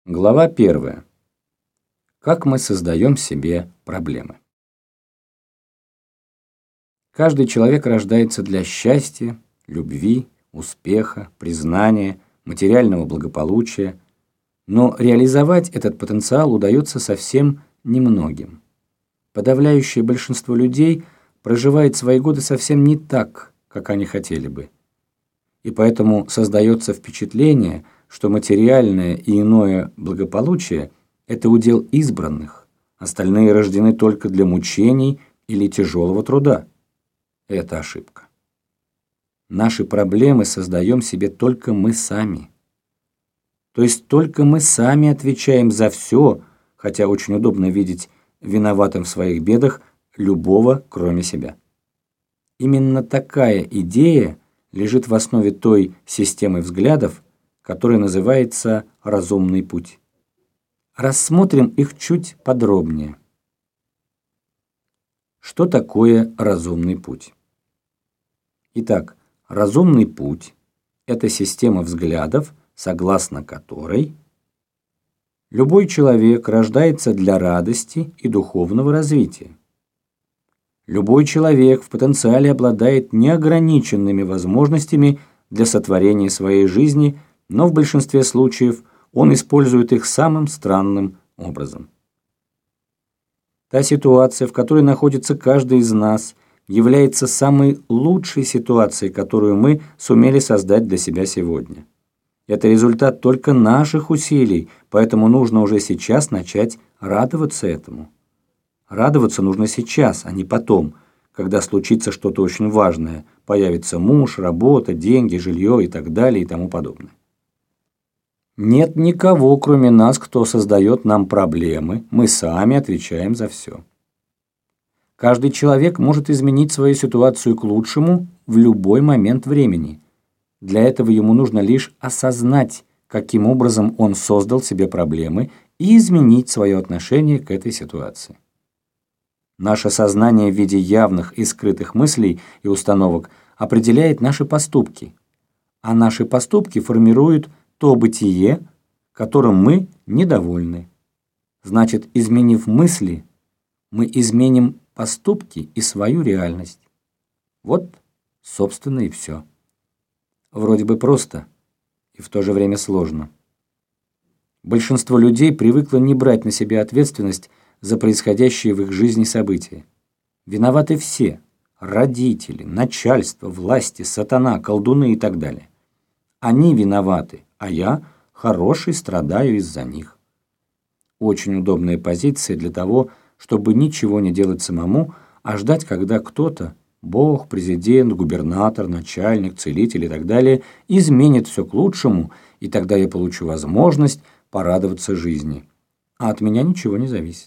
Глава 1. Как мы создаем себе проблемы. Каждый человек рождается для счастья, любви, успеха, признания, материального благополучия, но реализовать этот потенциал удается совсем немногим. Подавляющее большинство людей проживает свои годы совсем не так, как они хотели бы. И поэтому создается впечатление, что материальное и иное благополучие – это удел избранных, остальные рождены только для мучений или тяжелого труда. Это ошибка. Наши проблемы создаем себе только мы сами. То есть только мы сами отвечаем за все, хотя очень удобно видеть виноватым в своих бедах любого, кроме себя. Именно такая идея лежит в основе той системы взглядов, которая называется «разумный путь». Рассмотрим их чуть подробнее. Что такое разумный путь? Итак, разумный путь – это система взглядов, согласно которой любой человек рождается для радости и духовного развития. Любой человек в потенциале обладает неограниченными возможностями для сотворения своей жизни, но в большинстве случаев он использует их самым странным образом. Та ситуация, в которой находится каждый из нас, является самой лучшей ситуацией, которую мы сумели создать для себя сегодня. Это результат только наших усилий, поэтому нужно уже сейчас начать радоваться этому. Радоваться нужно сейчас, а не потом, когда случится что-то очень важное, появится муж, работа, деньги, жилье и так далее и тому подобное. Нет никого, кроме нас, кто создает нам проблемы, мы сами отвечаем за все. Каждый человек может изменить свою ситуацию к лучшему в любой момент времени. Для этого ему нужно лишь осознать, каким образом он создал себе проблемы, и изменить свое отношение к этой ситуации. Наше сознание в виде явных и скрытых мыслей и установок определяет наши поступки, а наши поступки формируют то бытие, которым мы недовольны. Значит, изменив мысли, мы изменим поступки и свою реальность. Вот, собственно, и все. Вроде бы просто и в то же время сложно. Большинство людей привыкло не брать на себя ответственность за происходящие в их жизни события. Виноваты все – родители, начальство, власти, сатана, колдуны и так далее. Они виноваты, а я, хороший, страдаю из-за них. Очень удобная позиция для того, чтобы ничего не делать самому, а ждать, когда кто-то, Бог, президент, губернатор, начальник, целитель и так далее, изменит все к лучшему, и тогда я получу возможность порадоваться жизни. А от меня ничего не зависит.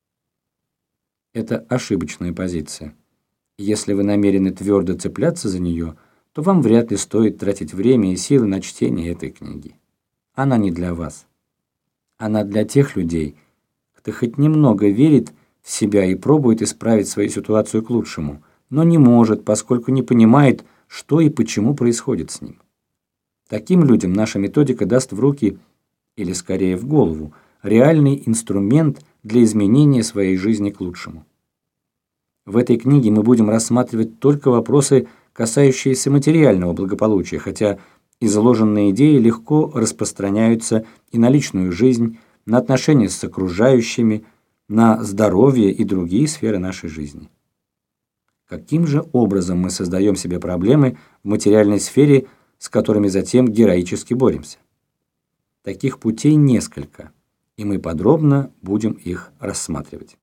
Это ошибочная позиция. Если вы намерены твердо цепляться за нее, то вам вряд ли стоит тратить время и силы на чтение этой книги. Она не для вас. Она для тех людей, кто хоть немного верит в себя и пробует исправить свою ситуацию к лучшему, но не может, поскольку не понимает, что и почему происходит с ним. Таким людям наша методика даст в руки, или скорее в голову, реальный инструмент для изменения своей жизни к лучшему. В этой книге мы будем рассматривать только вопросы, касающиеся материального благополучия, хотя изложенные идеи легко распространяются и на личную жизнь, на отношения с окружающими, на здоровье и другие сферы нашей жизни. Каким же образом мы создаем себе проблемы в материальной сфере, с которыми затем героически боремся? Таких путей несколько, и мы подробно будем их рассматривать.